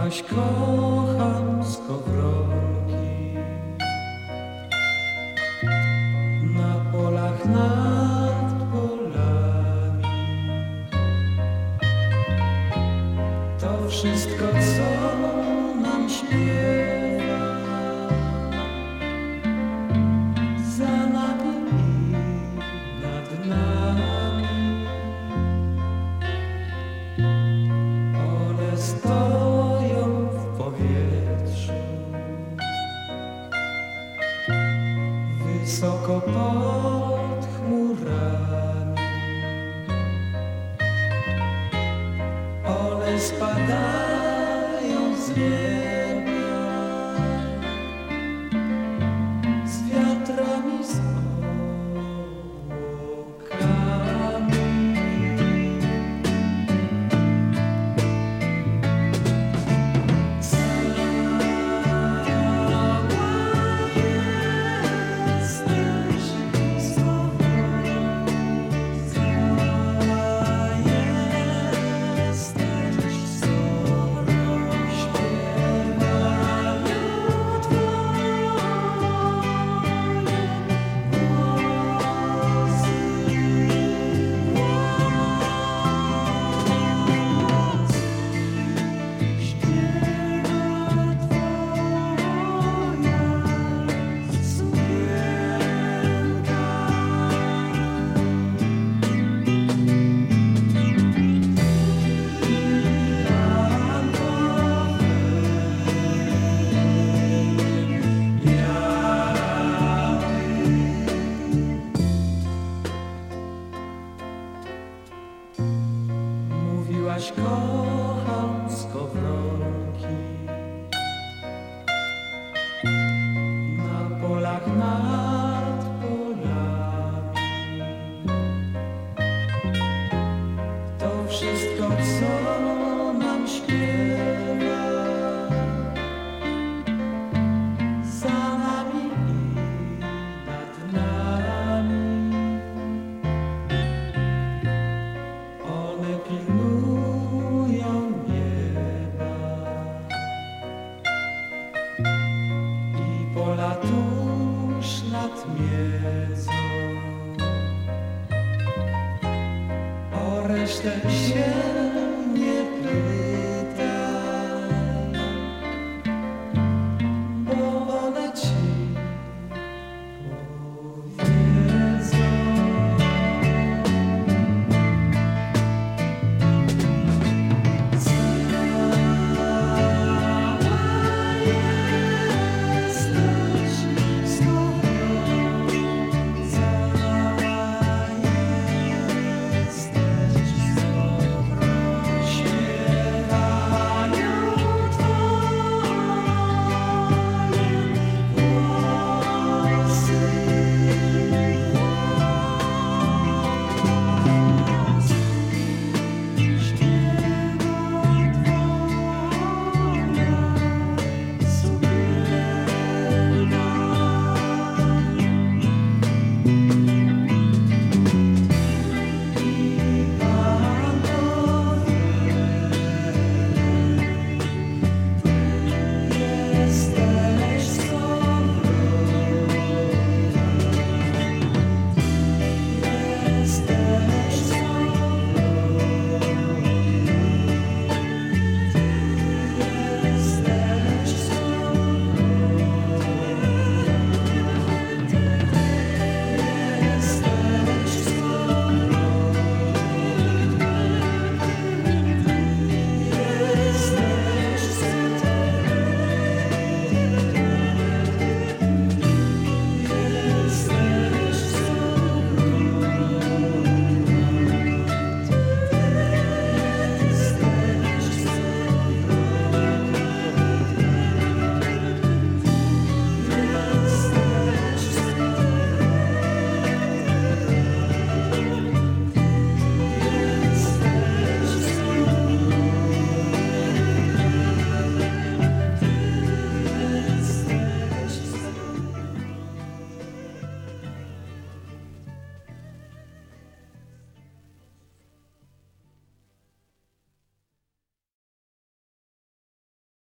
Mówiłaś kocham skowronki na polach nad polami. To wszystko co nam śpiewa za nami i nad nami. One stoją w powietrzu, wysoko pod chmurami. One spadają z nieba, z wiatrami, z obłokami. Mówiłaś kocham skowronki na polach nad polami. To wszystko co nam śpiewa za nami i nad nami. One pilnują nieba i pola tuż nad miedzą. O resztę się